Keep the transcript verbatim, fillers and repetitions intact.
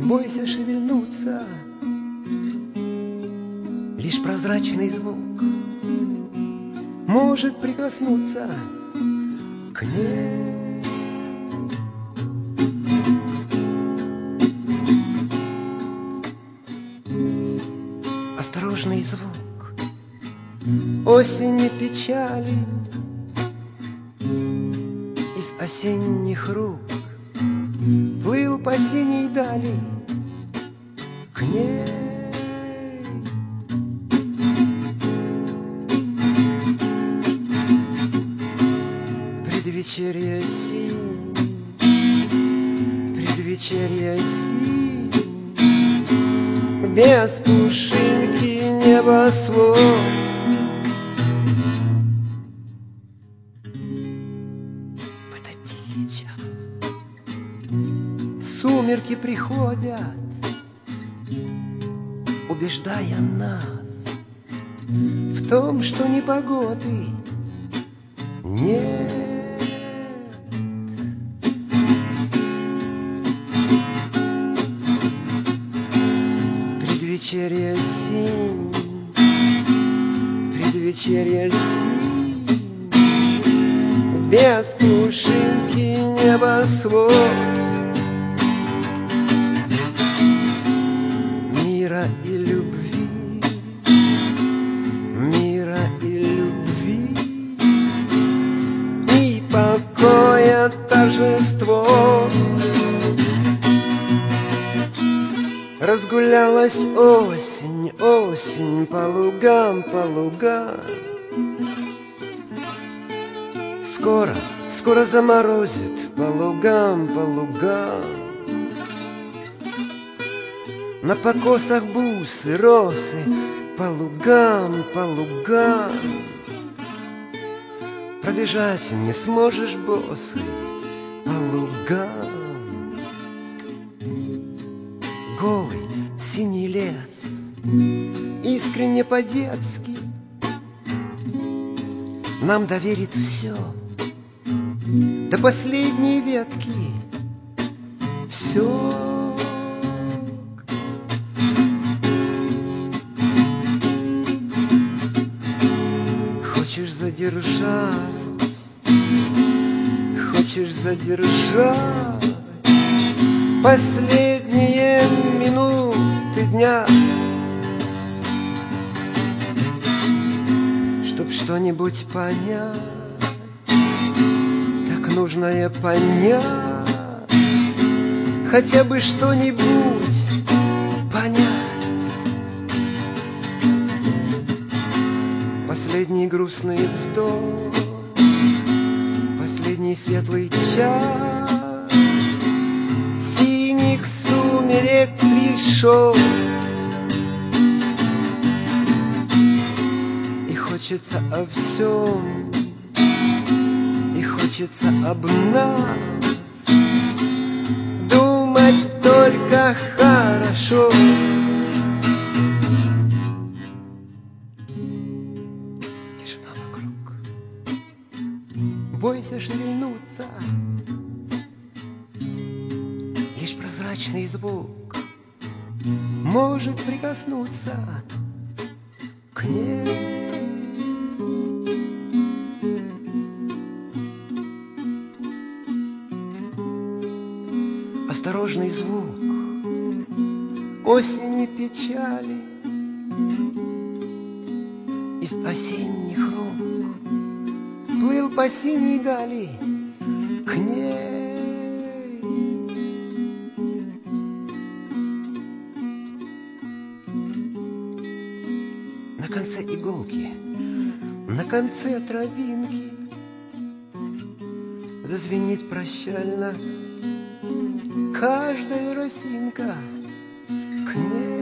бойся шевельнуться, лишь прозрачный звук может прикоснуться к ней. Осторожный звук осени печали из осенних рук плыл по синей дали к ней. Предвечерье синь, предвечерье синь, без пушинки небосвод. В этот тихий час сумерки приходят, убеждая нас в том, что непогоды нет. Предвечерье синь, предвечерье синь, без пушинки небосвод. Мира и любви, мира и любви, и покоя торжество. Разгулялась осень, осень по лугам, по лугам. Скоро, скоро заморозит по лугам, по лугам. На покосах бусы, росы, по лугам, по лугам. Пробежать не сможешь босый по лугам. Голый синий лес, искренне по-детски нам доверит все, до последней ветки все. Хочешь задержать, хочешь задержать последние минуты дня, чтоб что-нибудь понять, так нужное понять, хотя бы что-нибудь понять. Последний грустный вздох, последний светлый час, синих сумерек пришел, и хочется о всем, и хочется об нас думать только хорошо. Тишина вокруг, бойся шевельнуться, лишь прозрачный звук может прикоснуться к ней. Осторожный звук осени печали из осенних рук плыл по синей дали к ней. На конце иголки, на конце травинки зазвенит прощально каждая росинка к ней.